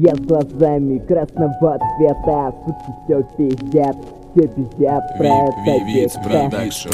Я с глазами красного цвета, суки все пиздят про это текста.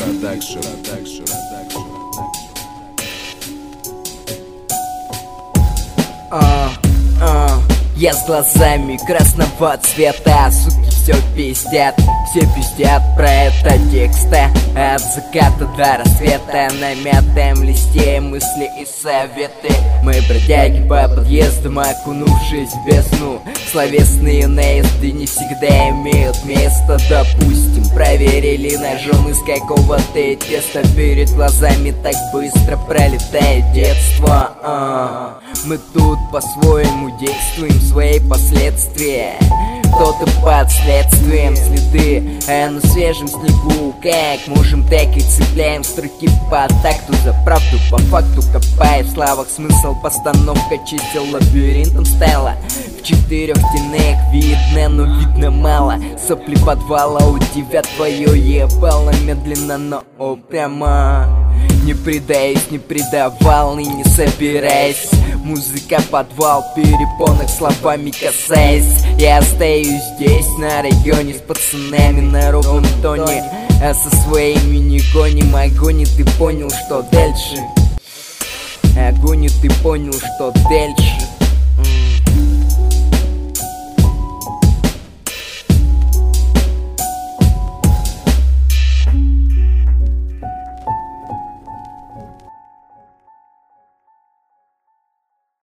Я с глазами красного цвета, суки все пиздят про это текста. От заката до рассвета на мятом листе мысли и советы. Мы бродяги по подъездам, окунувшись в бездну. Словесные наезды не всегда имеют место. Допустим, проверили ножом из какого-то теста. Перед глазами так быстро пролетает детство. Мы тут по-своему действуем свои последствия. Кто-то под следствием следы, на свежем снегу. Как можем, так и цепляем строки по такту. За правду по факту копая в словах смысл. Постановка чисел лабиринтом стала. В 4 стенах видно, но видно мало. Сопли подвала у тебя твое ебало. Медленно, но прямо. Не предаюсь, не предавал и не собираюсь. Музыка подвал, перепонок словами касаясь. Я остаюсь здесь, на районе, с пацанами на ровном тоне. А со своими не гоним огонь, и ты понял, что дальше. Огонь, и ты понял, что дальше.